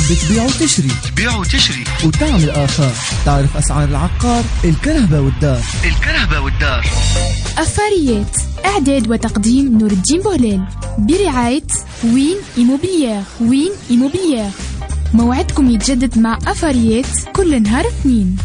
بتبيع وتشري وتعمل آفاق. تعرف أسعار العقار، الكرهبة والدار. أفاريات، إعداد وتقديم نور الدين بوليل، برعاية وين إيموبيليير. موعدكم يتجدد مع أفاريات كل نهار اثنين.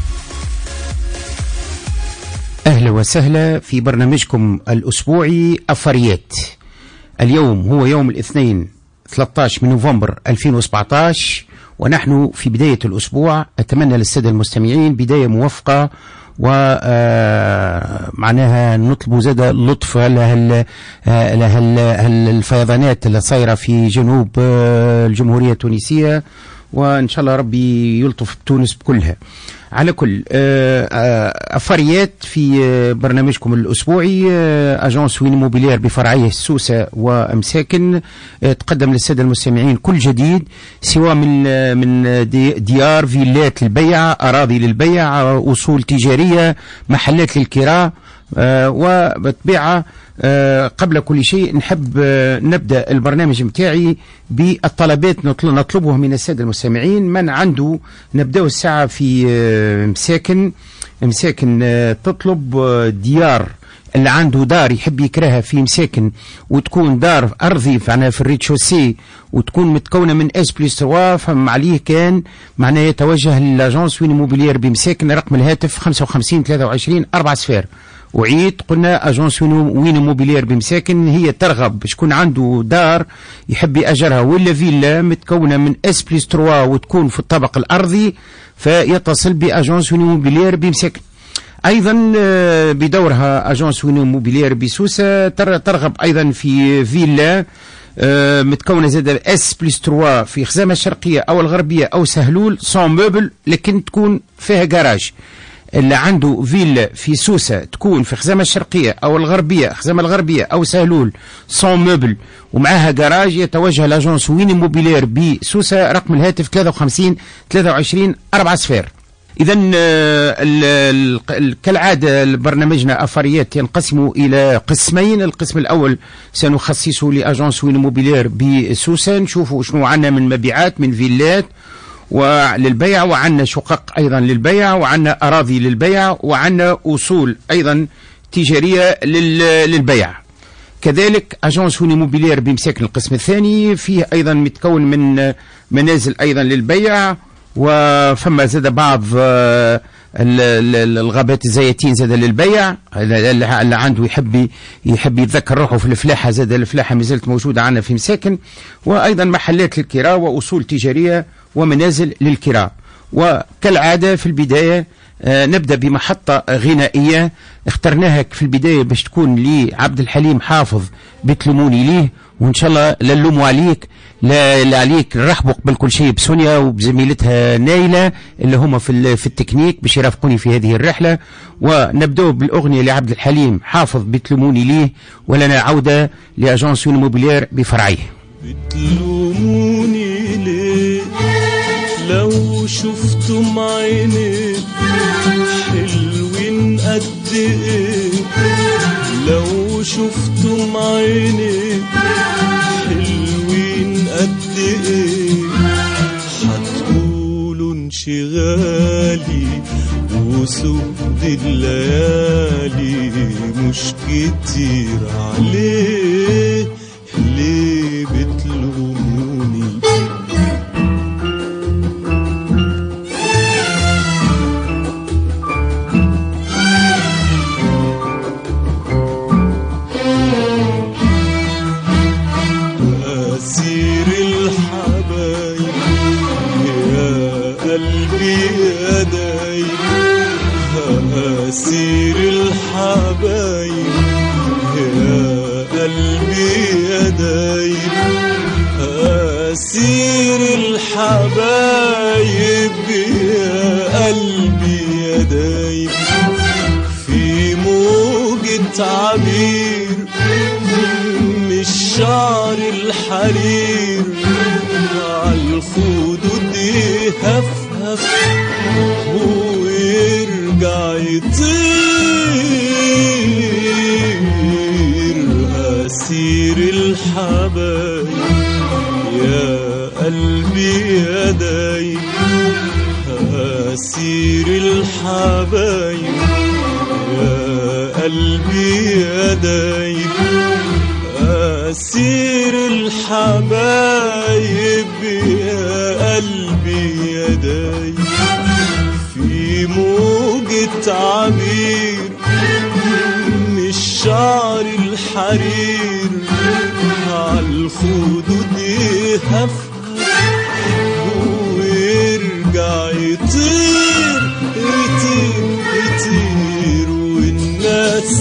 أهلا وسهلا في برنامجكم الأسبوعي أفاريات. اليوم هو يوم الاثنين 13 من نوفمبر 2017 ونحن في بداية الأسبوع. أتمنى للسادة المستمعين بداية موفقة ومعناها نطلب زاد اللطف على الفيضانات اللي صايرة في جنوب الجمهورية التونسية، وإن شاء الله ربي يلطف بتونس بكلها. على كل أفاريات في برنامجكم الأسبوعي، أجانس وين موبيلير بفرعيه سوسة ومساكن تقدم للسادة المستمعين كل جديد، سواء من ديار، فيلات للبيع، أراضي للبيع، أصول تجارية، محلات للكراء وبطبيعة. قبل كل شيء نحب نبدأ البرنامج متاعي بالطلبات نطلبها من السادة المستمعين. من عنده نبدأ الساعة في مساكن تطلب ديار، اللي عنده دار يحب يكرهها في مساكن وتكون دار أرضي في الريتشوسي وتكون متكونة من S+3، فما عليه كان معناه يتوجه للاجانس وين موبيلير بمساكن. رقم الهاتف 55 23 4 صفار. وعيد قلنا أجانس وين موبيلير بمساكن هي ترغب باش يكون عنده دار يحب يأجرها ولا فيلا متكونة من S+3 وتكون في الطابق الأرضي، فيتصل بأجانس وين موبيلير بمساكن. أيضا بدورها أجانس وين موبيلير بسوسة ترغب أيضا في فيلا متكونة زاد S+3 في خزامة الشرقية أو الغربية أو سهلول سون موبل، لكن تكون فيها جراج. اللي عنده فيلا في سوسة تكون في خزامة الشرقية أو الغربية، خزامة الغربية أو سهلول سون موبل ومعها جراج، يتوجه لاجانس وين موبيلير بسوسة. رقم الهاتف 53 23 4 صفار. إذا كالعادة برنامجنا أفاريات ينقسم إلى قسمين. القسم الأول سنخصصه لأجانس وين موبيلير بسوسة، نشوفوا شنو عنا من مبيعات من فيلات وللبيع، وعنا شقق أيضا للبيع، وعنا أراضي للبيع، وعنا أصول أيضا تجارية للبيع. كذلك أجانس وين موبيلير بمساكن القسم الثاني فيه أيضا متكون من منازل أيضا للبيع، وفما زاد بعض الغابات الزيتين زاد للبيع. اللي عنده يحب يتذكر روحه في الفلاحة، زاد الفلاحة مازالت موجودة عنا في مساكن، وأيضا محلات للكراء وأصول تجارية ومنازل للكراء. وكالعادة في البداية نبدأ بمحطة غنائية اخترناها في البداية باش تكون لعبد الحليم حافظ بتلوموني ليه، وإن شاء الله لا نلوموا عليك، لا عليك، نرحبوا قبل كل شيء بسونيا وبزميلتها نايلة اللي هما في التكنيك باش يرافقوني في هذه الرحلة. ونبدأ بالأغنية لعبد الحليم حافظ بتلوموني ليه، ولنا عودة لأجانس وين موبيلير بفرعيه. بتلوموني ليه لو شفتم عيني حلوين قد ايه، لو شفتم عيني حلوين قد ايه، هتقولوا انشغالي وسود الليالي مش كتير عليه، ليه بتلوموني؟ أسير الحبايب يا قلبي يا دايب، أسير الحبايب يا قلبي يا دايب، أسير الحبايب يا قلبي يا دايب، في موجة عبير من الشعر الحرير عالخدود يهفهف ويرجع يطير، أسير الحبايب يا قلبي يا دايب أسير الحبايب يا قلبي يا دايب أسير الحبايب يا قلبي يا دايب في موجة عبير من الشعر الحرير عالخدود يهفهف ويرجع يطير يطير يطير والناس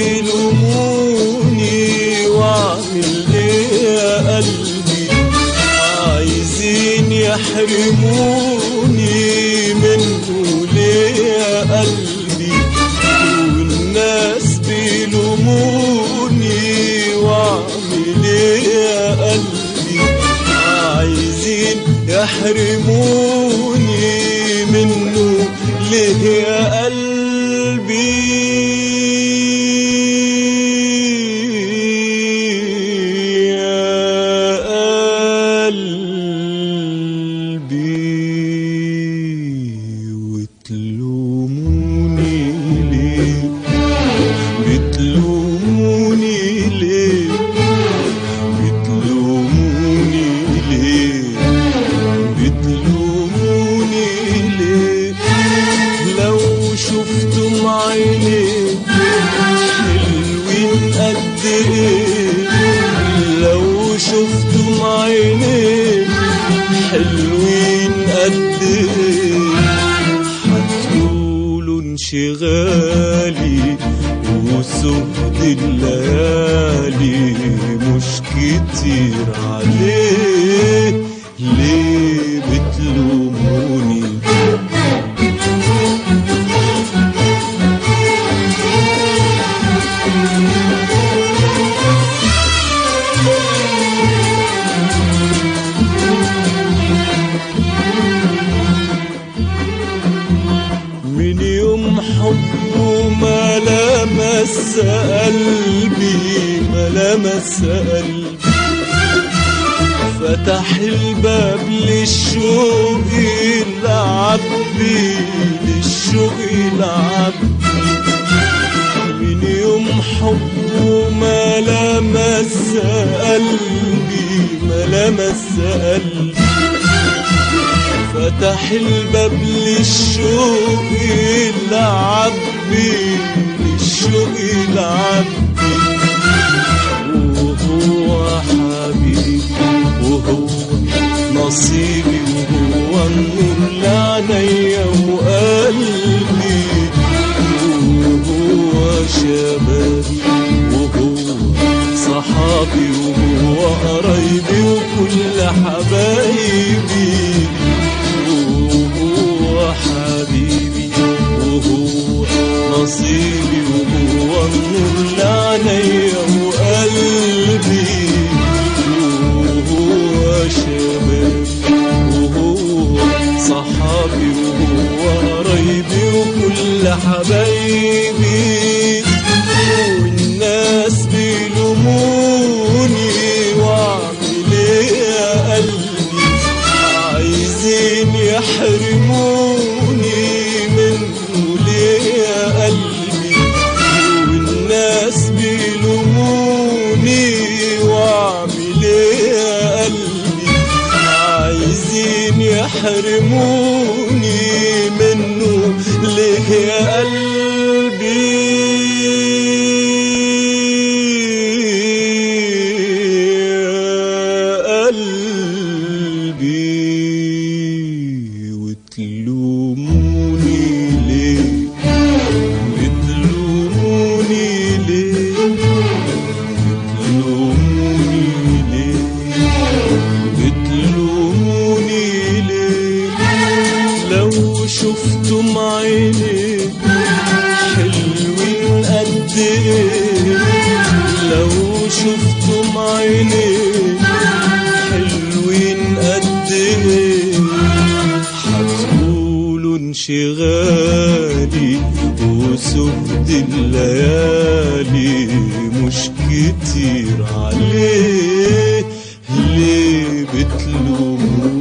بيلوموني واعمل ايه يا قلبي عايزين يحرموني منه ليه يا قلبي والناس بيلوموني واعمل ايه يا قلبي عايزين يحرموني منه ليه يا قلبي يا قلبي وتلوموني ليه بتلوموني ليه بتلوموني ليه بتلوموني ليه لو شفتم عيني حلوين قد ايه لو شفتم عيني حلوين قد ايه هتقولوا انشغالي وسهد الليالي مش كتير عليه ليه بتلوموني من يوم حبه ما لمس قلبي ما لمس قلبي فتح الباب للشوق العبي للشوق العبي من يوم حبه ما لمس قلبي ما لمس قلبي فتح الباب للشوق العبي للشوق العبي وهو حبيبي وهو نصيبي وهو النور لعينيا وقلبي وهو شبابي وهو صحابي وهو قرايبي وكل حبايبي وهو حبيبي وهو نصيبي وهو النور لعينيا وقلبي وهو شبابي وهو صحابي وهو قرايبي وكل حبايبي والناس بيلوموني واعمل ايه يا قلبي عايزين يحرموني منه ليه يا قلبي والناس بيلوموني واعمل ايه يا قلبي عايزين يحرموني منه ليه يا قلبي وتلوموني ليه بتلوموني ليه بتلوموني ليه بتلوموني ليه لو شفتم عيني حلوين قد ايه لو شفتم عيني حلوين قد ايه هتقولوا انشغالي وسهد الليالي مش كتير عليه ليه بتلوموني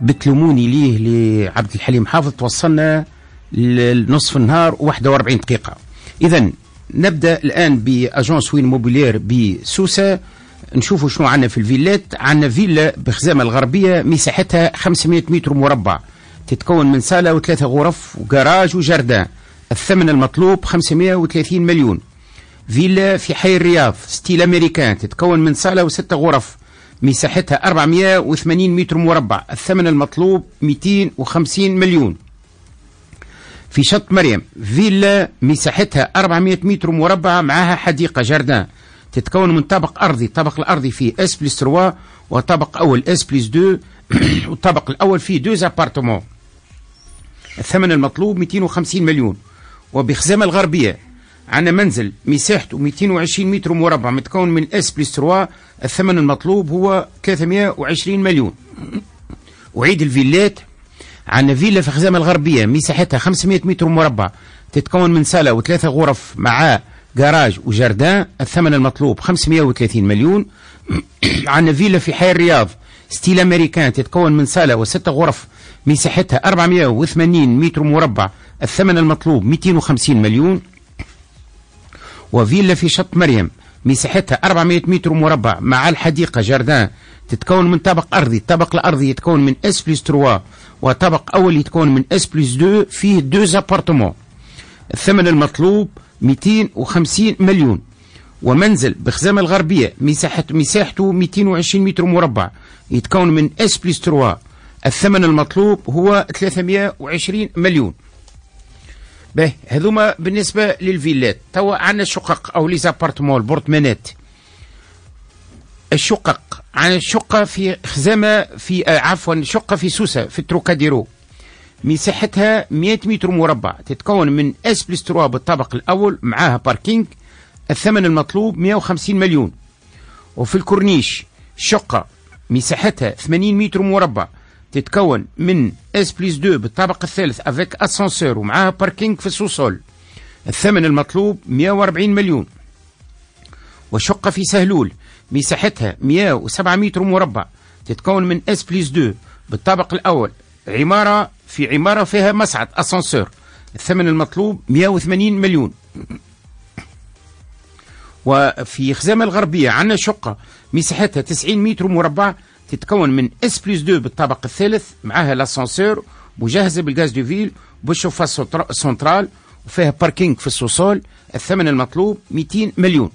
بتلوموني ليه لعبد الحليم حافظ توصلنا لنصف النهار و41 دقيقة. إذا نبدأ الآن بأجونس وين موبيلير بسوسة، نشوفوا شنو عندنا في الفيلات. عندنا فيلا بخزامة الغربية مساحتها 500 متر مربع، تتكون من صالة وثلاثة غرف وجراج وجردان. الثمن المطلوب 530 مليون. فيلا في حي الرياض ستيل أمريكان، تتكون من صالة وستة غرف، مساحتها 480 متر مربع. الثمن المطلوب 250 مليون. في شط مريم فيلا مساحتها 400 متر مربع، معها حديقة جردان، تتكون من طابق أرضي. الطابق الأرضي فيه اس بلس 3 وطابق أول اس بلس 2 والطابق الأول فيه 2 أبارتمون. الثمن المطلوب 250 مليون. وبخزامة الغربية عندنا منزل مساحته 220 متر مربع، متكون من اس بلس 3. الثمن المطلوب هو 320 مليون. وعيد الفيلات، عندنا فيلا في خزامة الغربية مساحتها 500 متر مربع، تتكون من صالة وثلاثة غرف مع جراج وجردان. الثمن المطلوب 530 مليون. عندنا فيلا في حي الرياض ستيل أمريكان، تتكون من صالة وستة غرف، مساحتها 480 متر مربع. الثمن المطلوب 250 مليون. وفيلا في شط مريم مساحتها 400 متر مربع مع الحديقة جردان، تتكون من طابق أرضي. الطابق الأرضي يتكون من اس بلس 3 وطابق أول يتكون من اس بلس 2، فيه 2 أبارتمون. الثمن المطلوب 250 مليون. ومنزل بخزامة الغربية مساحته 220 متر مربع، يتكون من اس بلس 3. الثمن المطلوب هو 320 مليون. باهي، هذوما بالنسبة للفيلات. توا عندنا الشقق أو ليزابارتمون البورتمانات. الشقق عندنا شقة في خزامة في شقة في سوسة في التروكاديرو، مساحتها 100 متر مربع، تتكون من اس بلس 3 بالطابق الأول معاها باركينج. الثمن المطلوب 150 مليون. وفي الكورنيش شقة مساحتها 80 متر مربع، تتكون من اس بلس 2 بالطابق الثالث افيك اسانسور ومعاها باركينج في السوسول. الثمن المطلوب 140 مليون. وشقة في سهلول مساحتها 107 متر مربع، تتكون من اس بلس 2 بالطابق الأول، عمارة فيها مصعد اسانسور. الثمن المطلوب 180 مليون. وفي خزامة الغربية عندنا شقة مساحتها 90 متر مربع، تتكون من اس بلس 2 بالطابق الثالث معها لاسانسور، مجهزة بالغاز دو فيل بالشوفاج سنترال، وفيها باركينج في السوسول. الثمن المطلوب 200 مليون.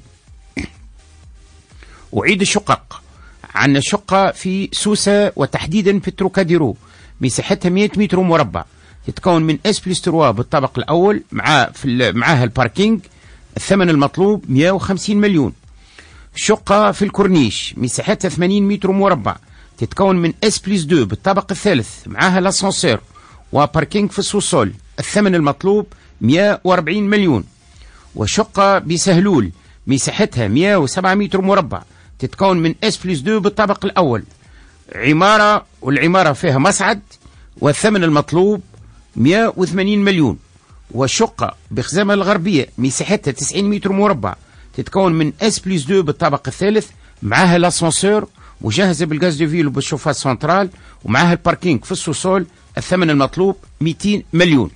وعيد الشقق عندنا شقة في سوسة وتحديدا في التروكاديرو، مساحتها 100 متر مربع، تتكون من اس بلس 3 بالطابق الأول معاها الباركينج. الثمن المطلوب 150 مليون. شقة في الكورنيش مساحتها 80 متر مربع، تتكون من اس بلس 2 بالطابق الثالث معاها لاسانسور وباركينج في السوسول. الثمن المطلوب 140 مليون. وشقة بسهلول مساحتها 107 متر مربع، تتكون من اس بلس 2 بالطابق الأول، والعمارة فيها مصعد، والثمن المطلوب 180 مليون. والشقة بخزامة الغربية مساحتها 90 متر مربع، تتكون من اس بلس 2 بالطابق الثالث معاها لاسانسور مجهزة بالغاز دو فيل وبالشوفاج سنترال ومعاها الباركينج في السوسول. الثمن المطلوب 200 مليون.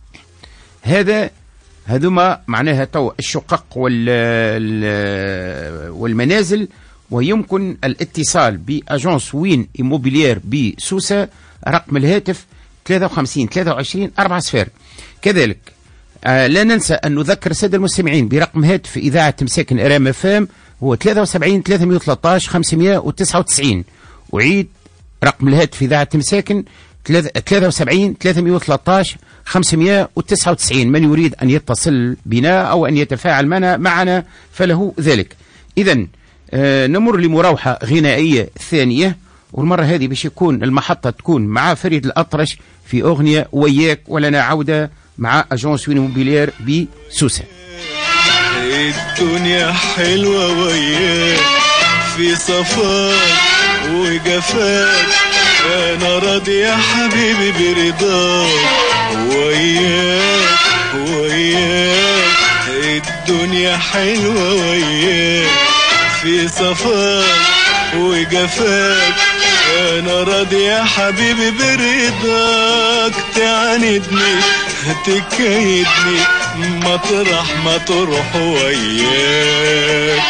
هذوما معناها تو الشقق والمنازل. ويمكن الاتصال بأجونس وين إيموبيلير بسوسة، رقم الهاتف 53 23 4 صفر. كذلك لا ننسى أن نذكر السادة المستمعين برقم هاتف إذاعة مساكن إرام فام، هو 73 313 599. أعيد رقم الهاتف إذاعة مساكن 73 313 599. من يريد أن يتصل بنا أو أن يتفاعل معنا فله ذلك. إذن نمر لمروحة غنائية ثانية، والمرة هذه باش يكون المحطة تكون مع فريد الأطرش في أغنية وياك، ولنا عودة مع أجونس وين موبيلير بسوسة. الدنيا حلوة وياك، في صفاك وجفاك، أنا راضي يا حبيبي برضاك. وياك الدنيا حلوة وياك، في صفاك وجفاك، انا راضي يا حبيبي برضاك، تعاندني تكيدني مطرح ما تروح وياك.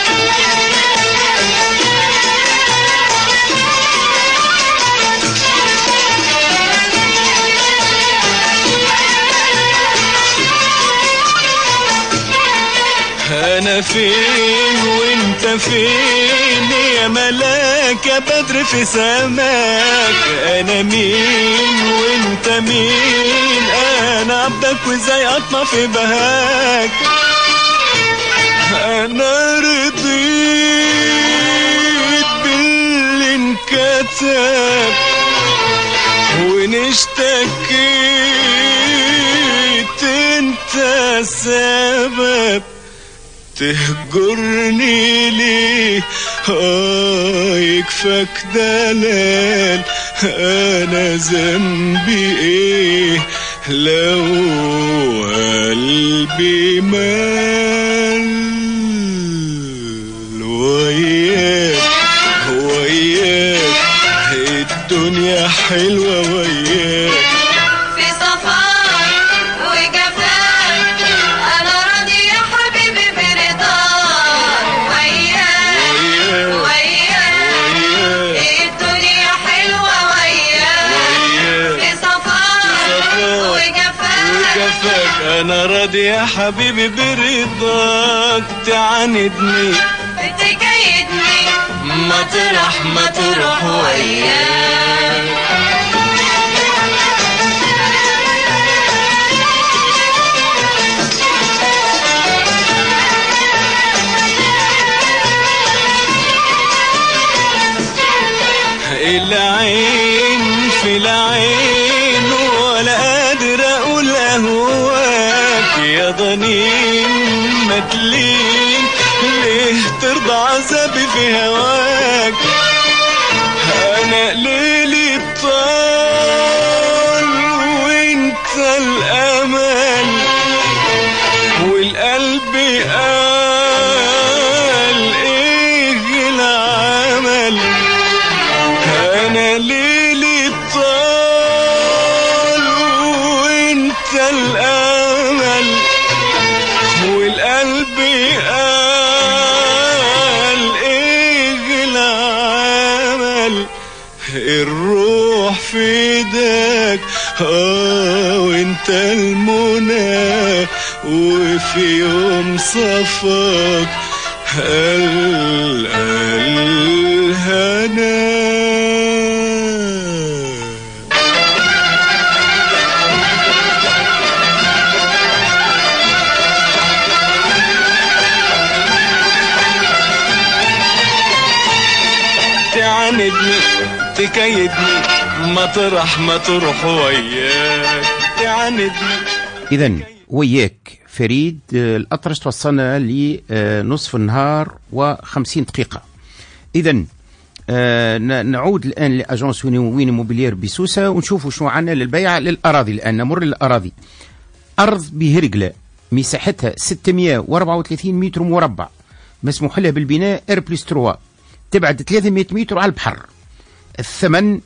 انا فين وانت فين يا ملاك يا بدر في سماك، انا مين وانت مين، انا عبدك وازاي اطمع في بهاك. انا رضيت باللي انكتب وان اشتكيت انت سبب، تهجرني ليه يكفاك دلال، انا ذنبي ايه لو قلبي مال وياك وياك، الدنيا حلوة وياك. في صفاك وجفاك انا راضي يا حبيبي برضاك، وياك وياك الدنيا حلوة وياك. في صفاك وجفاك انا راضي يا حبيبي برضاك، تعاندني بتكيدني مطرح ما تروح وياك. العين في العين ولا قادر اقول اهواك، يا ضنين مدلين ليه ترضى عذابي في هواك. انا ليلي طال وانت الامل، والقلب قال ايه العمل. انا ليلي طال وانت الامل، والقلب قال ايه العمل. الروح في ايدك وانت المنى، وفي يوم صفاك الهنا. تعاندني تكيدني مطرح ما تروح وياك، تعاندني. إذا وياك فريد الأطرش توصلنا لنصف النهار و50 دقيقة. إذا نعود الآن لأجانس وين موبيلير بسوسة ونشوفوا شو عنا للبيع للأراضي. الآن نمر للأراضي. أرض بهرقلة مساحتها 634 متر مربع، مسموح لها بالبناء R+3، تبعد 300 متر على البحر. الثمن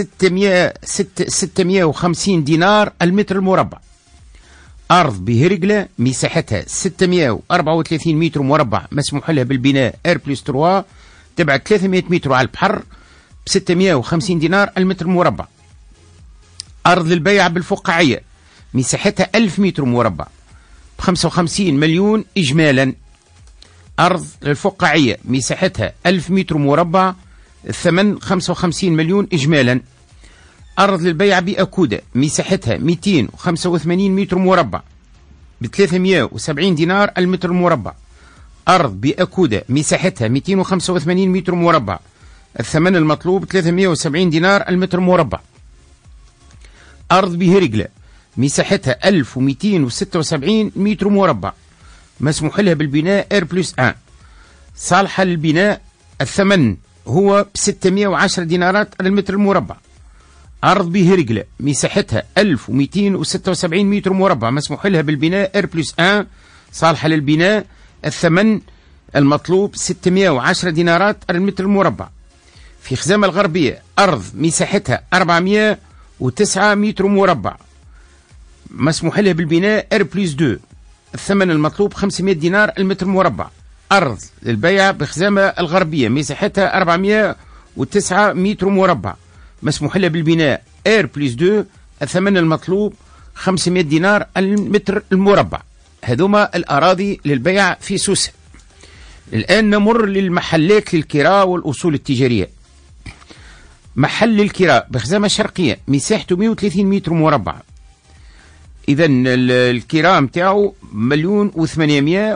650 دينار المتر المربع. أرض بهرقلة مساحتها 634 متر مربع، مسموح لها بالبناء R+3، تبعد 300 متر على البحر، ب 650 دينار المتر المربع. أرض للبيع بالفقاعية مساحتها 1000 متر مربع، ب 55 مليون إجمالا. أرض للفقاعية مساحتها 1000 متر مربع، الثمن 55 مليون إجمالا. أرض للبيع بأكودة مساحتها 285 متر مربع، ب 370 دينار المتر المربع. أرض بأكودة مساحتها 285 متر مربع، الثمن المطلوب 370 دينار المتر المربع. أرض بهرقلة مساحتها 1276 متر مربع، مسموح لها بالبناء R+1، صالحة للبناء، الثمن هو ب 610 دينارات المتر المربع. أرض بهرقلة مساحتها 1276 متر مربع، مسموح لها بالبناء R+1، صالحة للبناء، الثمن المطلوب 610 دينارات المتر المربع. في خزامة الغربية أرض مساحتها 409 متر مربع، مسموح لها بالبناء R+2، الثمن المطلوب 500 دينار المتر مربع. أرض للبيع بخزامة الغربية مساحتها 409 متر مربع، مسموح لها بالبناء R+2، الثمن المطلوب 500 دينار المتر المربع. هذوما الأراضي للبيع في سوسة. الآن نمر للمحلات للكراء والأصول التجارية. محل للكراء بخزامة شرقية مساحته 130 متر مربع، إذا الكراء متاعه 1,800,000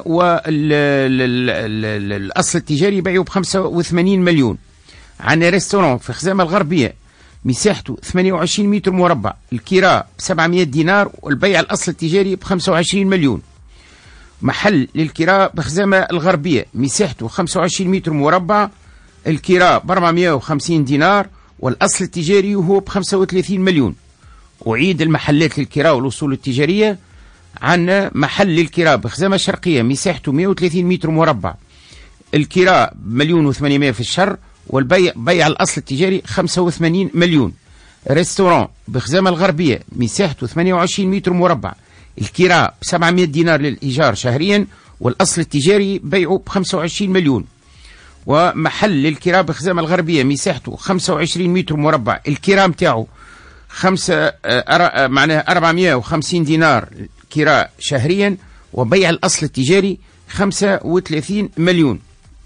والأصل التجاري بيعه ب85 مليون. عندنا ريستوران في خزامة الغربية مساحته 28 متر مربع، الكراء ب700 دينار والبيع الأصل التجاري ب25 مليون. محل للكراء بخزامة الغربية مساحته 25 متر مربع، الكراء ب450 دينار والأصل التجاري هو ب35 مليون. أعيد المحلات للكراء والأصول التجارية. عندنا محل للكراء بخزامة شرقية مساحته 130 متر مربع، الكراء 1,800,000 في الشهر والبيع الأصل التجاري 85 مليون. ريستوران بخزامة الغربية مساحته 28 متر مربع، الكراء ب700 دينار للإيجار شهريا والأصل التجاري بيعه ب25 مليون. ومحل للكراء بخزامة الغربية مساحته 25 متر مربع، الكراء متاعه معناها 450 دينار كراء شهريا وبيع الأصل التجاري 35 مليون.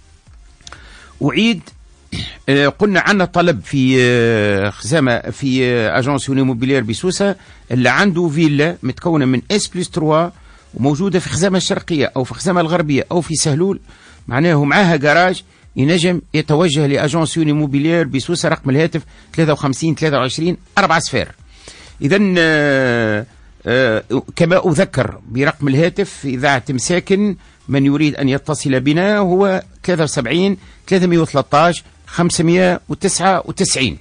أعيد قلنا عنا طلب في خزامة في أجانس يونيموبيلير بسوسة اللي عنده فيلا متكونة من S+3 وموجودة في خزامة الشرقية أو في خزامة الغربية أو في سهلول، معناه معاها جراج، ينجم يتوجه لأجانس يونيموبيلير بسوسة. رقم الهاتف 53 23 4 صفار. إذا كما أذكر برقم الهاتف في إذاعة مساكن، من يريد أن يتصل بنا هو 73 313 599.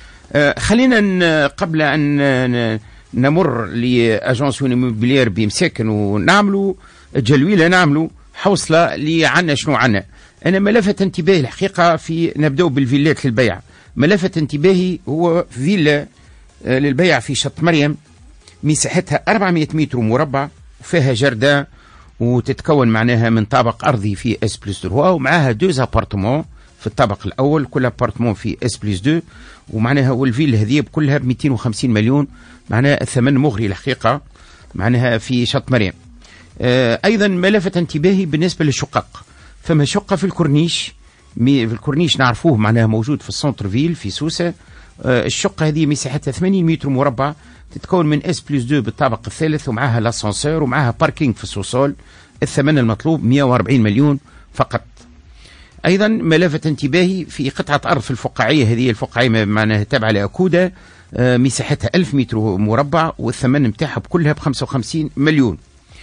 خلينا قبل أن نمر لأجانس يونيموبيلير بمساكن ونعملوا جلويلة، نعملوا حوصلة اللي عنا شنو عنا. أنا ملفت انتباهي الحقيقة في نبدأ بالفيلات للبيع. ملفت انتباهي هو فيلا للبيع في شط مريم مساحتها 400 متر مربع وفيها جردان وتتكون معناها من طابق أرضي في S+3 ومعها 2 أبارتمون في الطابق الأول، كل أبارتمون في S+2 ومعناها والفيلا هذه كلها ب250 مليون. معناها الثمن مغري الحقيقة معناها في شط مريم. أيضا ملفت انتباهي بالنسبة للشقق. فما شقة في الكورنيش، في الكورنيش نعرفوه معناها موجود في السنتر فيل في سوسة. الشقة هذه مساحتها 80 متر مربع، تتكون من S+2 بالطابق الثالث ومعها لاسانسور ومعها باركينج في السوسول. الثمن المطلوب 140 مليون فقط. أيضا ملفت انتباهي في قطعة أرض في الفقاعية، هذه الفقاعية معناها تابعة لأكودا، مساحتها 1000 متر مربع والثمن متاعها كلها ب55 مليون.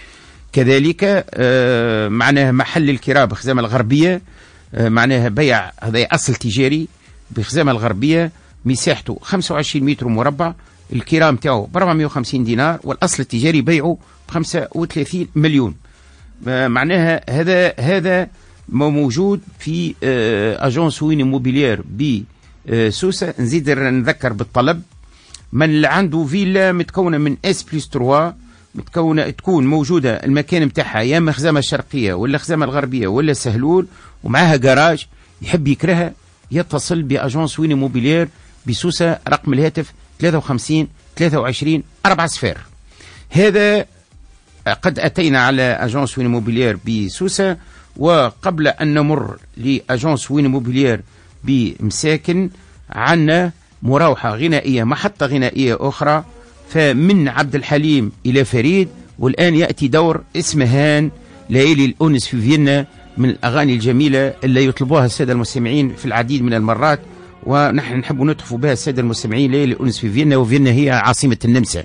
كذلك معناها محل الكراء بخزامة الغربية، معناها بيع هذا أصل تجاري بخزامة الغربية مساحته 25 متر مربع، الكراء متاعه ب 450 دينار والأصل التجاري بيعه ب 35 مليون. معناها هذا موجود في أجانس يونيموبيلير بسوسة. نزيد نذكر بالطلب، من اللي عنده فيلا متكونة من S+3 تكون موجودة المكان متاعها يا اما خزامة الشرقية ولا خزامة الغربية ولا سهلول ومعها جراج، يحب يكرهها يتصل بأجانس يونيموبيلير بسوسة. رقم الهاتف 53 23 4 صفار. هذا قد أتينا على أجانس يونيموبيلير بسوسة. وقبل أن نمر لأجانس يونيموبيلير بمساكن، عنا مراوحة غنائية، محطة غنائية أخرى، فمن عبد الحليم إلى فريد. والآن يأتي دور اسمهان ليالي الأنس في فيينا، من الأغاني الجميلة اللي يطلبوها السادة المستمعين في العديد من المرات، ونحن نحب نطرف بها السادة المستمعين ليالي الأنس في فيينا، وفيينا هي عاصمة النمسا.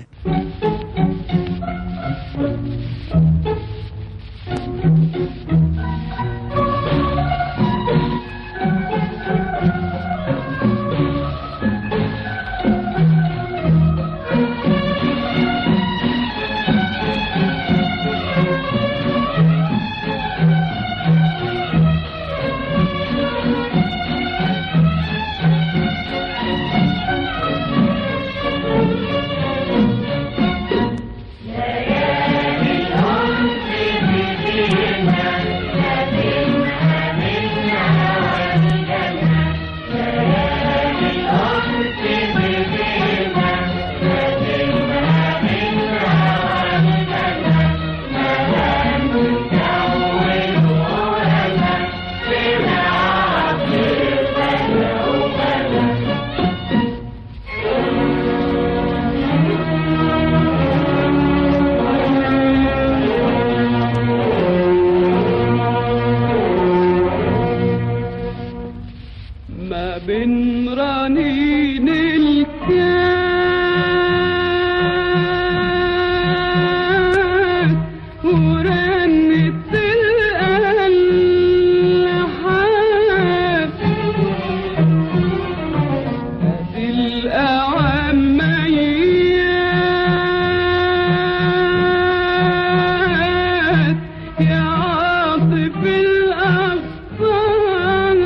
ما بين رنين الكاس ورنة الألحان هذه الأعميات يا عاطف الأغصان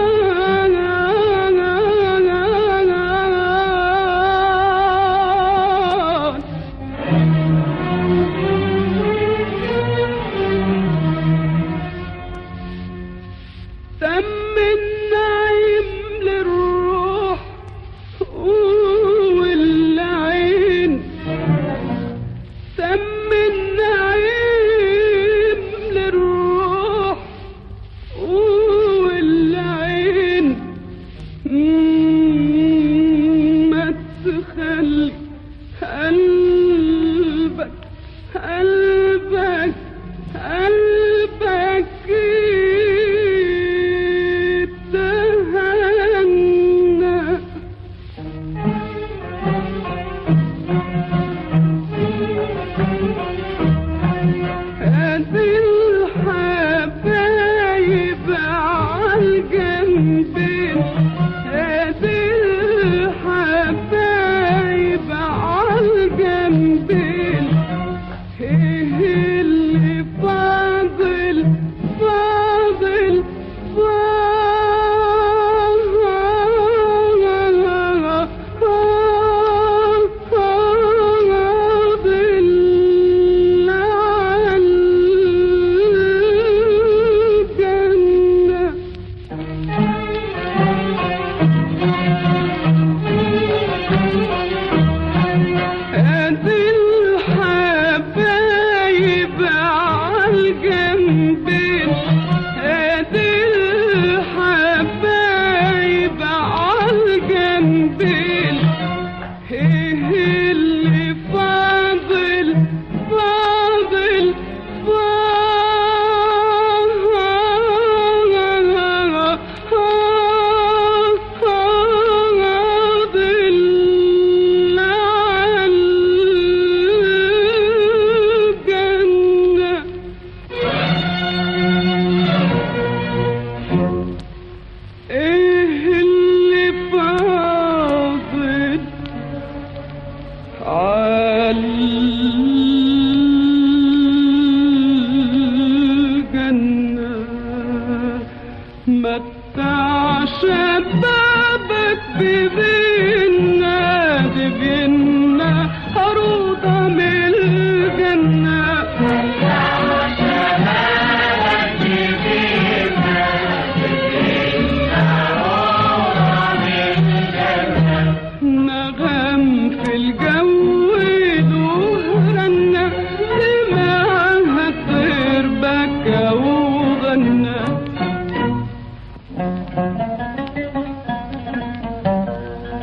تم النعيم للروح والعين تم النعيم للروح والعين ما تخلي قلبك قلبك قلبك يتهنى هذه الحبايب عالجنبين هذه الحبايب عالجنبين ايه اللي فاضل فاضل متع شبابك ببينا ببينا عروضة من الجنة متع شبابك ببينا ببينا عروضة من الجنة نغم في الجو دهرنا سمعها الطير بكى وغنى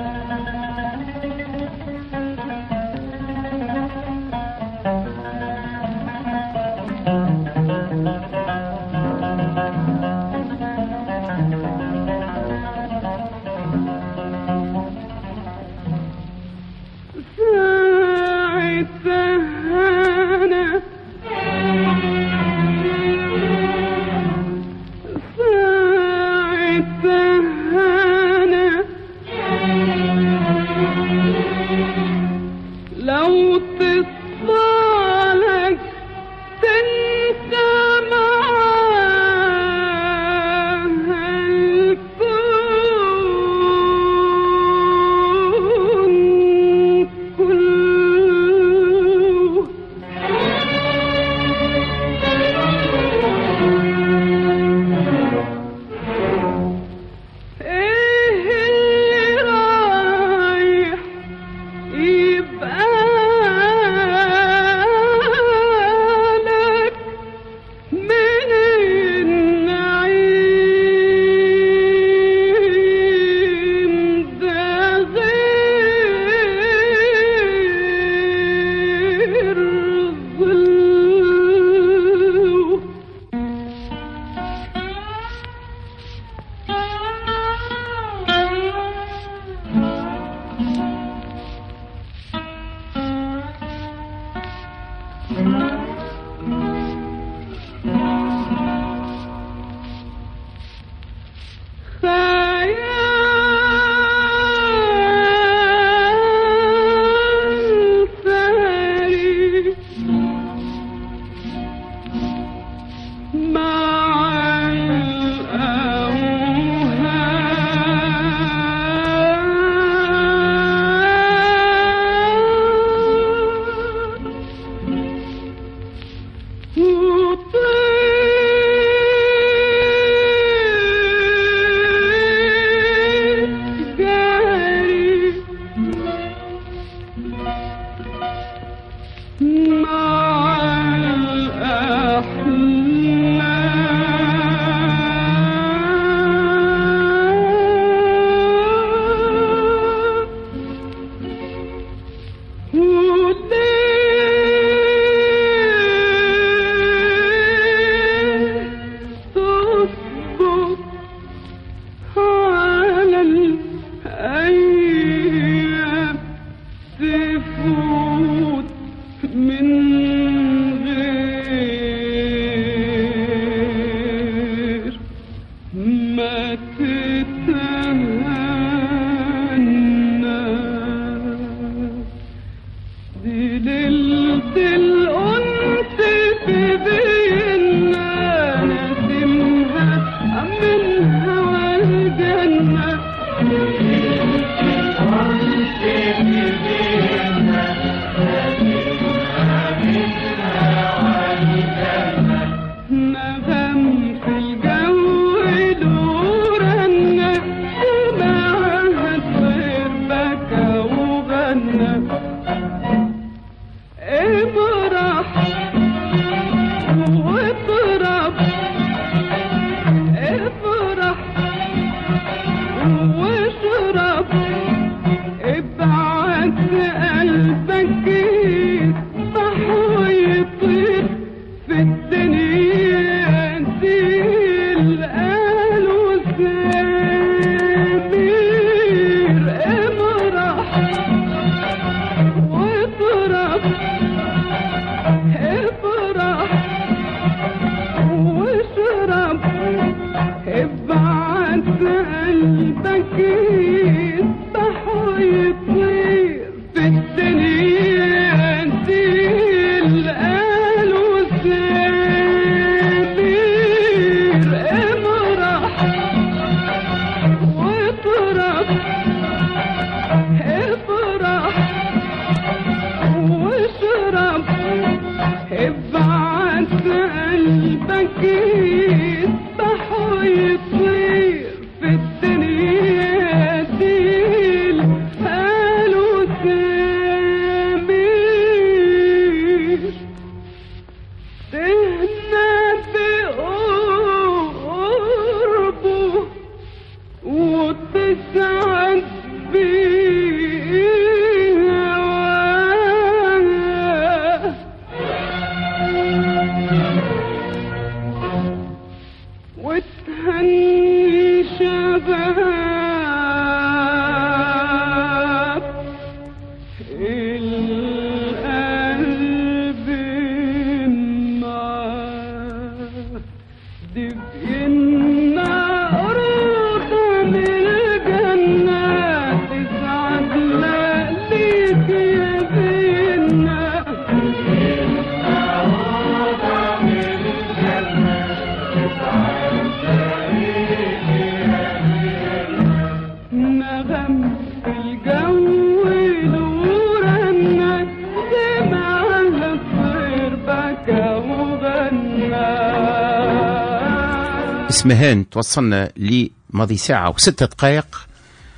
اسمهان توصلنا لماضي ساعة و6 دقائق.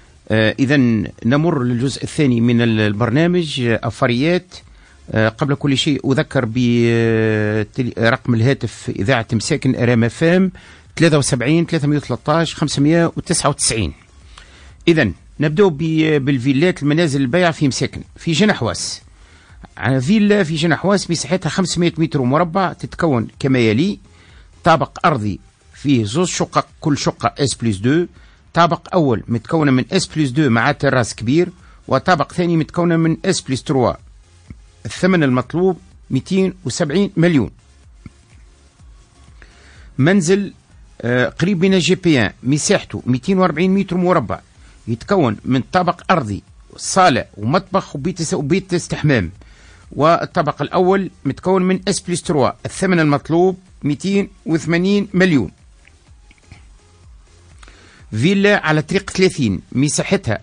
إذا نمر للجزء الثاني من البرنامج أفريات. قبل كل شيء أذكر برقم الهاتف إذاعة مساكن أرام فام 73 313 599. إذا نبدأ بالفيلات المنازل البيع في مساكن في جنحواس. فيلا في جنحواس مساحتها 500 متر مربع، تتكون كما يلي: طابق أرضي فيه 2 شقق، كل شقة S+2. طابق أول متكونة من S+2 مع تراس كبير، وطابق ثاني متكونة من S+3. الثمن المطلوب 270 مليون. منزل قريب من الجي بي ان، مساحته 240 متر مربع، يتكون من طابق أرضي، صالة ومطبخ وبيت استحمام. والطابق الأول متكون من S+3. الثمن المطلوب 280 مليون. فيلا على طريق 30، مساحتها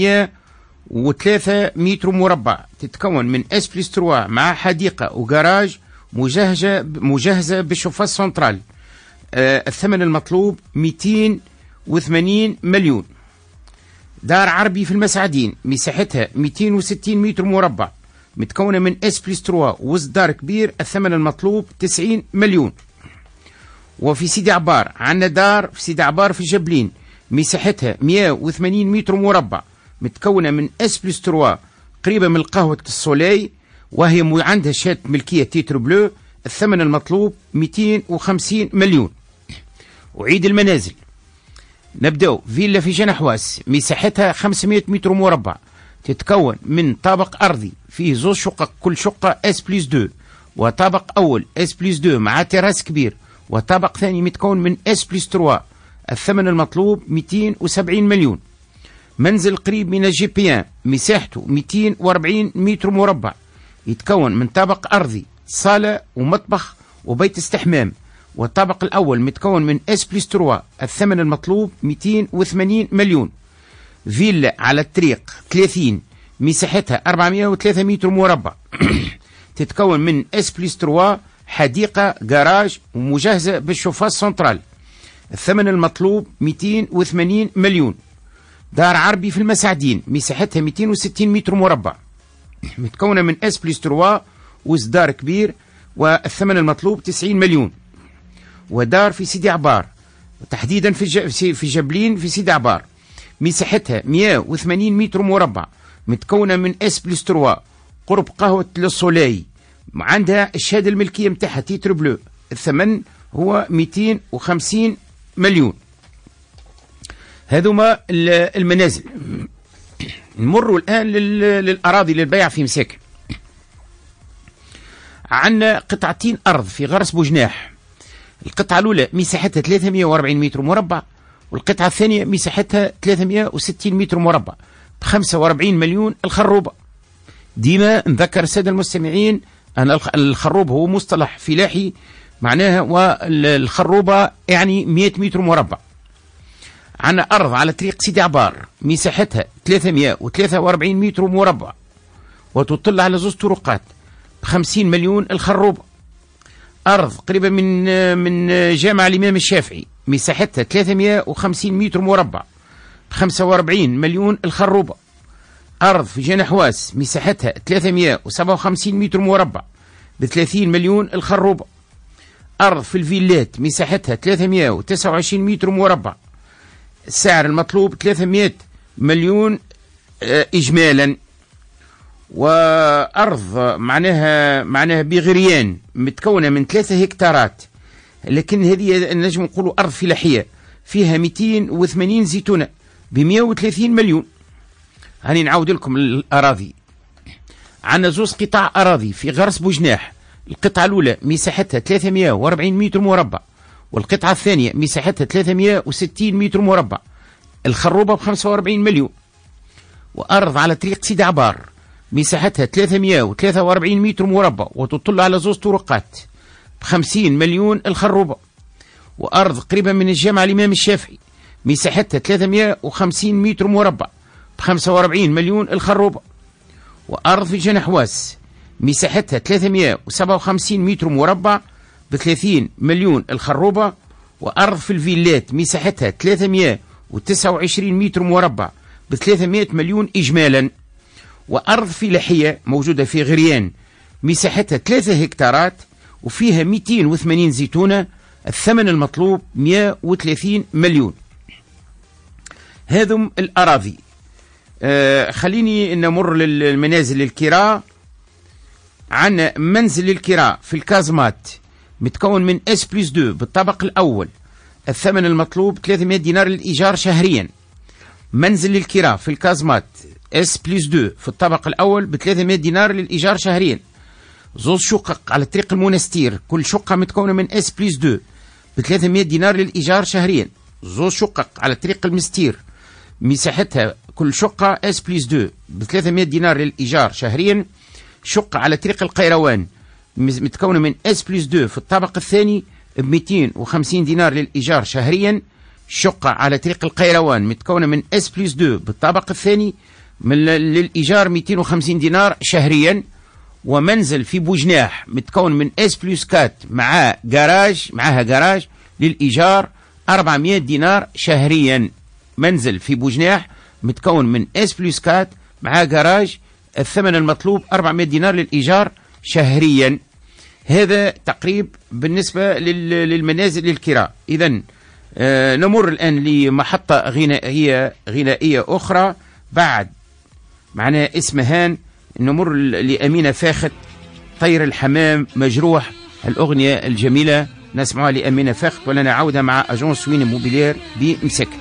403 متر مربع، تتكون من S+3 مع حديقة وجراج مجهزة بالشوفاج سنترال. الثمن المطلوب 280 مليون. دار عربي في المسعدين، مساحتها 260 متر مربع، متكونة من S+3 وصدار كبير. الثمن المطلوب 90 مليون. وفي سيدي عبار عندنا دار في سيدي عبار في جبلين، مساحتها 180 متر مربع، متكونة من S+3 قريبة من قهوة السولي، وهي عندها شهادة ملكية تيتر بلو. الثمن المطلوب 250 مليون. وعيد المنازل نبدأ فيلا في جنحواس، مساحتها 500 متر مربع، تتكون من طابق أرضي فيه 2 شقق، كل شقة S+2، وطابق أول S+2 مع تراس كبير، وطابق ثاني متكون من S+3. الثمن المطلوب 270 مليون. منزل قريب من الجي بي ان، مساحته 240 متر مربع، يتكون من طابق أرضي، صالة ومطبخ وبيت استحمام، والطابق الأول متكون من S+3. الثمن المطلوب 280 مليون. فيلا على الطريق 30 مساحتها 403 متر مربع تتكون من اس بلس 3 حديقة جراج ومجهزة بالشوفاج سنترال. الثمن المطلوب 280 مليون. دار عربي في المساعدين مساحتها 260 متر مربع متكونة من اس بلس 3 وإصدار كبير والثمن المطلوب 90 مليون. ودار في سيدي عبار تحديدا في جبلين في سيدي عبار مساحتها 180 متر مربع متكونة من اس بلس 3 قرب قهوة للصولاي، عندها الشهادة الملكية متاعها تيتر بلو. الثمن هو 250 مليون. هذوما المنازل. نمروا الآن للأراضي للبيع في مساكن. عندنا قطعتين أرض في غرس بوجناح. القطعة الأولى مساحتها 340 متر مربع والقطعة الثانية مساحتها 360 متر مربع ب45 مليون. الخروبة ديما نذكر السادة المستمعين أن الخروب هو مصطلح فلاحي معناها، والخروبة يعني 100 متر مربع. عندنا أرض على طريق سيدي عبار مساحتها 343 متر مربع وتطل على زوج طرقات ب50 مليون. الخروبة أرض قريبة من جامع الإمام الشافعي مساحتها 350 متر مربع ب45 مليون. الخروبة أرض في جنحواس مساحتها 357 متر مربع ب30 مليون. الخروبة أرض في الفيلات مساحتها 329 متر مربع السعر المطلوب 300 مليون إجمالا. وأرض معناها بغريان متكونة من 3 هكتارات، لكن هذه نجم نقولوا أرض فلاحية فيها 280 زيتونة ب130 مليون. هاني نعاود لكم الأراضي. عندنا زوج قطع أراضي في غرس بوجناح. القطعة الأولى مساحتها 340 متر مربع والقطعة الثانية مساحتها 360 متر مربع. الخروبة ب45 مليون. وأرض على طريق سيدي عبار مساحتها 343 متر مربع وتطل على زوج طرقات ب50 مليون. الخروبة وأرض قريبة من الجامع الإمام الشافعي مساحتها 350 متر مربع ب45 مليون. الخروبة وأرض في جنحواس مساحتها 357 متر مربع ب30 مليون. الخروبة وأرض في الفيلات مساحتها 329 متر مربع ب300 مليون إجمالا. وأرض فلاحية موجودة في غريان مساحتها 3 هكتارات وفيها 280 زيتونة. الثمن المطلوب 130 مليون. هذم الأراضي. خليني نمر للمنازل للكراء. عندنا منزل للكراء في الكازمات متكون من اس بلس 2 بالطبق الأول. الثمن المطلوب 300 دينار للإيجار شهريا. منزل للكراء في الكازمات اس بلس 2 في الطبق الأول ب300 دينار للإيجار شهريا. زوج شقق على طريق المنستير كل شقة متكونة من اس بلس 2 ب300 دينار للإيجار شهريا. زوج شقق على طريق المستير مساحتها كل شقة اس بلس 2 ب300 دينار للإيجار شهريا. شقة على طريق القيروان متكونة من اس بلس 2 في الطابق الثاني ب250 دينار للإيجار شهريا. شقة على طريق القيروان متكونة من اس بلس 2 بالطابق الثاني للإيجار 250 دينار شهريا. ومنزل في بوجناح متكون من اس بلس 4 معها جراج للإيجار 400 دينار شهريا. منزل في بوجناح متكون من اس بلس 4 مع جراج. الثمن المطلوب 400 دينار للإيجار شهريا. هذا تقريب بالنسبة للمنازل للكراء. إذن نمر الآن لمحطة غنائية أخرى بعد معناها اسمهان. نمر لأمينة فاخت طير الحمام مجروح، الأغنية الجميلة نسمعها لأمينة فاخت ولنا عودة مع أجونس وين موبيلير بمساكن.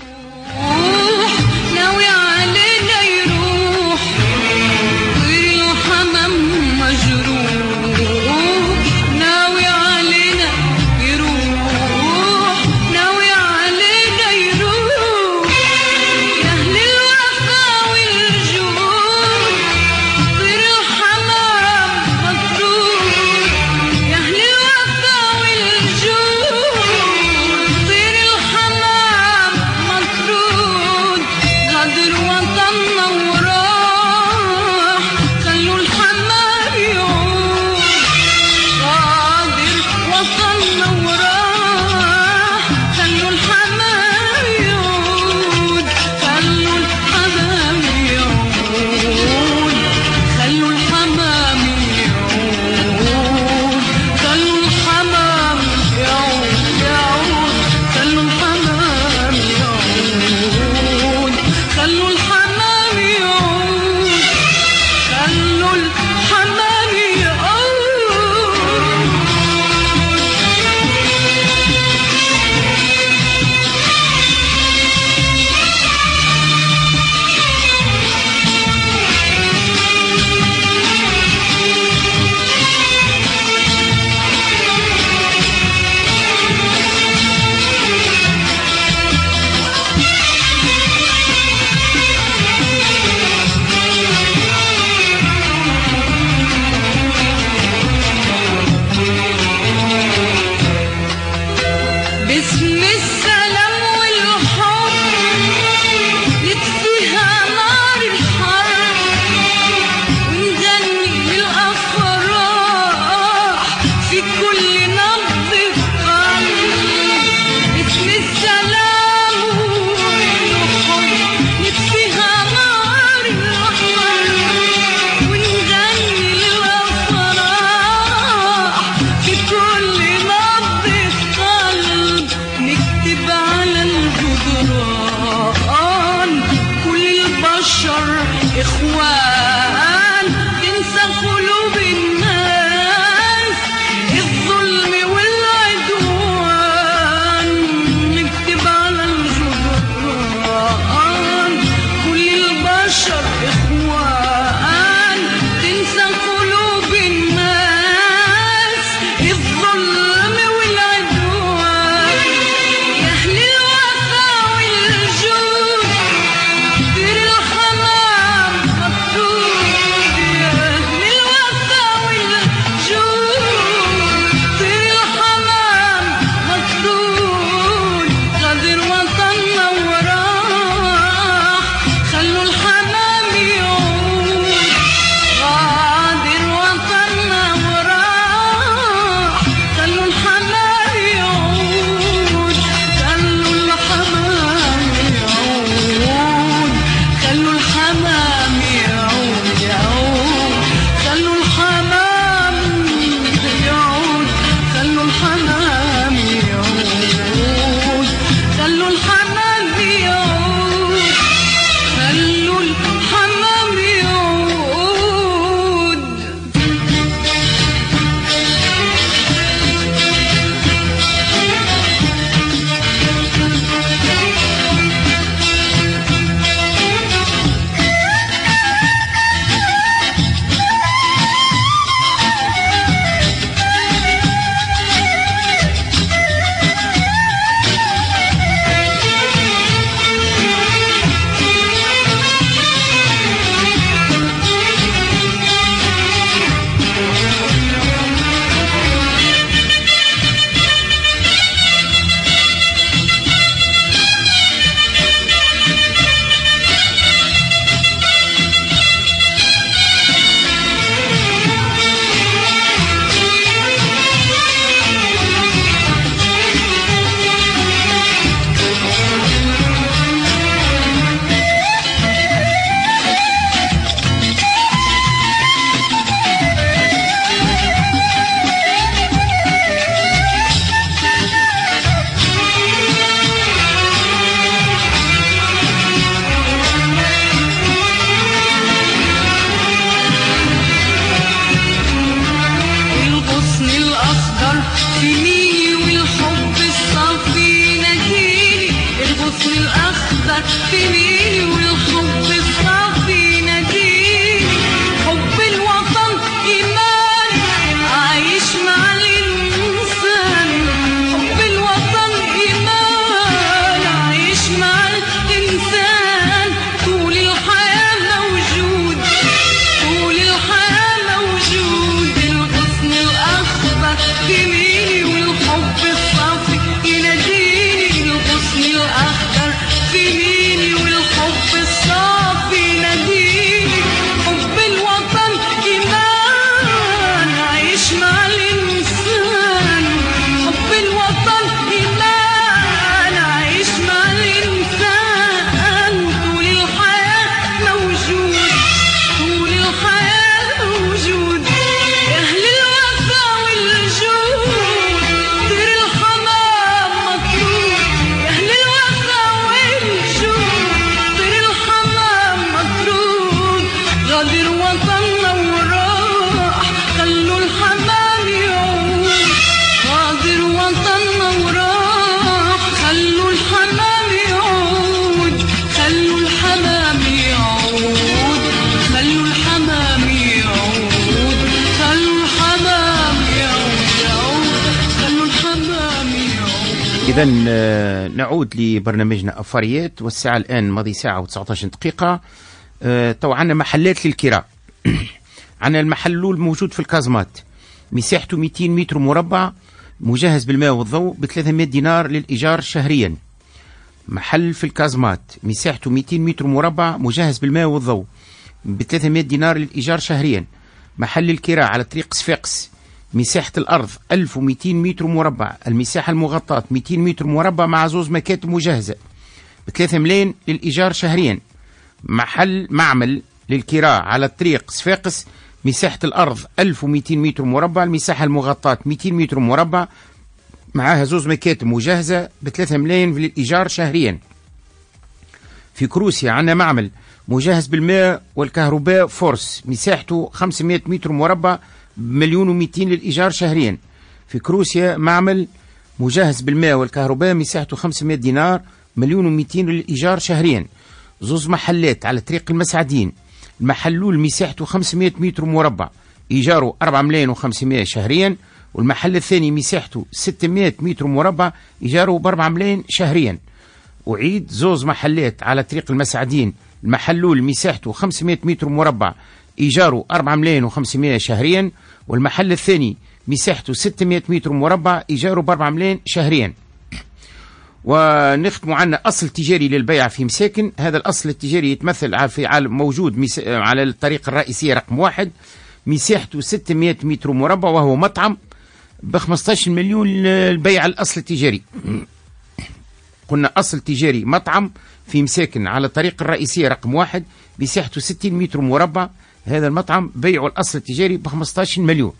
إذا نعود لبرنامجنا أفاريات، والساعة الآن ماضي ساعة و19 دقيقة. تو عندنا محلات للكراء. عندنا المحل الأول موجود في الكازمات، مساحته 200 متر مربع، مجهز بالماء والضوء، ب 300 دينار للإيجار شهريا. محل في الكازمات مساحته 200 متر مربع، مجهز بالماء والضوء، ب 300 دينار للإيجار شهريا. محل الكراء على طريق صفاقس، مساحة الأرض 1200 متر مربع، المساحة المغطاة 200 متر مربع مع زوز مكاتب مجهزة، ب 3 ملايين للإيجار شهريا. محل معمل للكراء على طريق صفاقس، مساحة الأرض 1200 متر مربع، المساحة المغطاة 200 متر مربع معها زوز مكاتب مجهزة، ب 3 ملايين للإيجار شهريا. في كروسيا عندنا معمل مجهز بالماء والكهرباء فورس، مساحته 500 متر مربع، ب1,200,000 للإيجار شهريا. في كروسيا معمل مجهز بالماء والكهرباء، مساحته 500 دينار، 1,200,000 للإيجار شهريا. زوز محلات على طريق المسعدين، المحل الأول مساحته 500 متر مربع، إيجاره 4,500,000 شهريا، والمحل الثاني مساحته 600 متر مربع، إيجاره ب4 ملايين شهريا. أعيد، زوز محلات على طريق المسعدين، المحل الأول مساحته 500 متر مربع، إيجاره 4,500,000 شهريا، والمحل الثاني مساحته 600 متر مربع، إيجاره ب4 ملايين شهريا. ونختم عنا أصل تجاري للبيع في مساكن. هذا الأصل التجاري يتمثل في موجود على الطريق الرئيسية رقم 1، مساحته 600 متر مربع، وهو مطعم ب 15 مليون للبيع الأصل التجاري. قلنا أصل تجاري مطعم في مساكن على الطريق الرئيسية رقم 1، مساحته 60 متر مربع، هذا المطعم بيعه الأصل التجاري ب 15 مليون.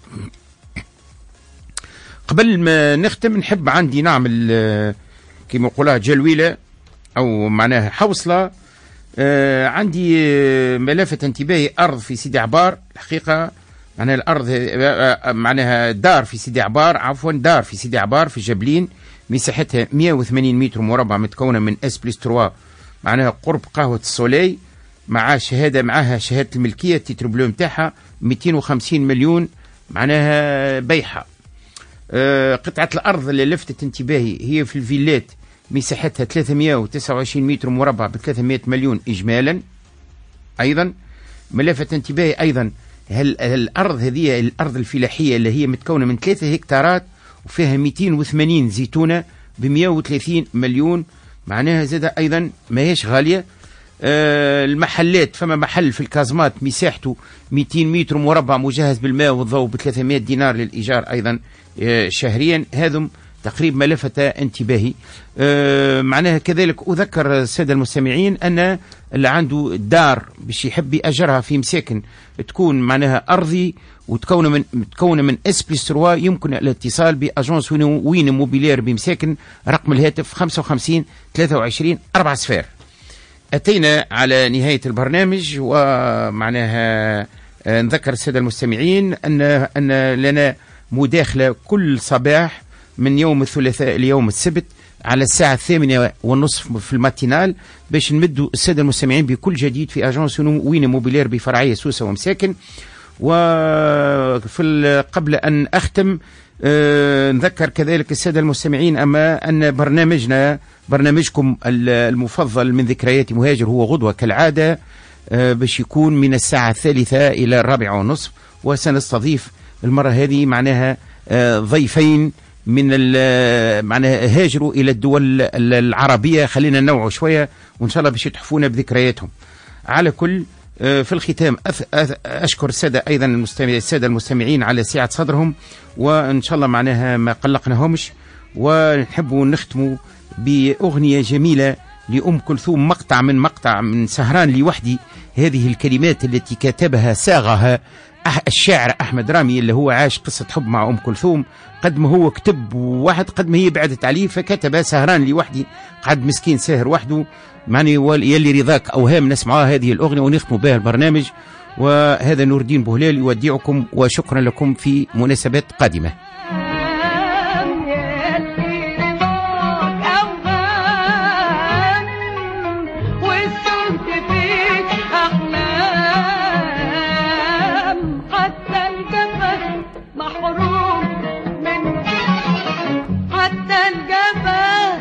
قبل ما نختم نحب عندي نعمل كما يقولها جلويلة أو معناها حوصلة. عندي ملافة انتباهي أرض في سيدي عبار، الحقيقة معناها الأرض معناها دار في سيدي عبار في جبلين، مساحتها 180 متر مربع، متكونة من S+3، معناها قرب قهوة السولي، معها شهادة الملكية، التيتر بلو متاعها 250 مليون معناها بيعها. قطعة الأرض اللي لفتت انتباهي هي في الفيلات، مساحتها 329 متر مربع، ب 300 مليون إجمالا. أيضا ملفت انتباهي أيضا الأرض هذه الأرض الفلاحية اللي هي متكونة من 3 هكتارات وفيها 280 زيتونة ب 130 مليون، معناها زاد أيضا ما هيش غالية. المحلات، فما محل في الكازمات مساحته 200 متر مربع، مجهز بالماء والضوء، ب 300 دينار للإيجار أيضا شهريا. هذم تقريب ما لفت انتباهي. معناها كذلك أذكر السادة المستمعين أن اللي عنده دار باش يحب يأجرها في مساكن تكون معناها أرضي وتكون من S+3، يمكن الاتصال بأجنس وين موبيلير بمساكن، رقم الهاتف 55 23 4 صفار. أتينا على نهاية البرنامج، ومعناها نذكر السادة المستمعين أن لنا مداخلة كل صباح من يوم الثلاثاء ليوم السبت على الساعة 8:30 في الماتينال، باش نمدوا السادة المستمعين بكل جديد في أجنس وين موبيلير بفرعية سوسة ومساكن. قبل أن أختم نذكر كذلك السادة المستمعين أن برنامجكم المفضل من ذكريات مهاجر هو غدوة كالعادة، باش يكون من الساعة 3 إلى 4:30، وسنستضيف المرة هذه معناها ضيفين من معناها هاجروا إلى الدول العربية. خلينا ننوعوا شوية وإن شاء الله باش يتحفونا بذكرياتهم. على كل في الختام أشكر السادة أيضا السادة المستمعين على سعة صدرهم، وإن شاء الله معناها ما قلقناهمش. ونحب نختموا بأغنية جميلة لأم كلثوم، مقطع من سهران لوحدي. هذه الكلمات التي كتبها صاغها الشاعر أحمد رامي، اللي هو عاش قصة حب مع أم كلثوم، قد ما هو كتب واحد قد ما هي بعدت عليه، فكتب سهران لوحدي، قعد مسكين ساهر وحده، معني يلي رضاك أوهام. نسمعها هذه الأغنية ونختموا بها البرنامج. وهذا نور الدين بوهلال يودعكم، وشكرا لكم في مناسبات قادمة. حتى الجبل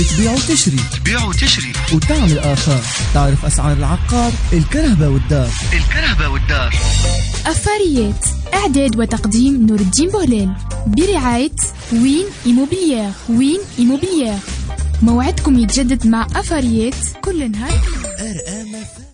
بتبيع وتشري وتعمل آخر. تعرف أسعار العقار، الكرهبة والدار. أفاريات، إعداد وتقديم نور الدين بوليل، برعاية وين إيموبيليير. موعدكم يتجدد مع أفاريات كل نهار.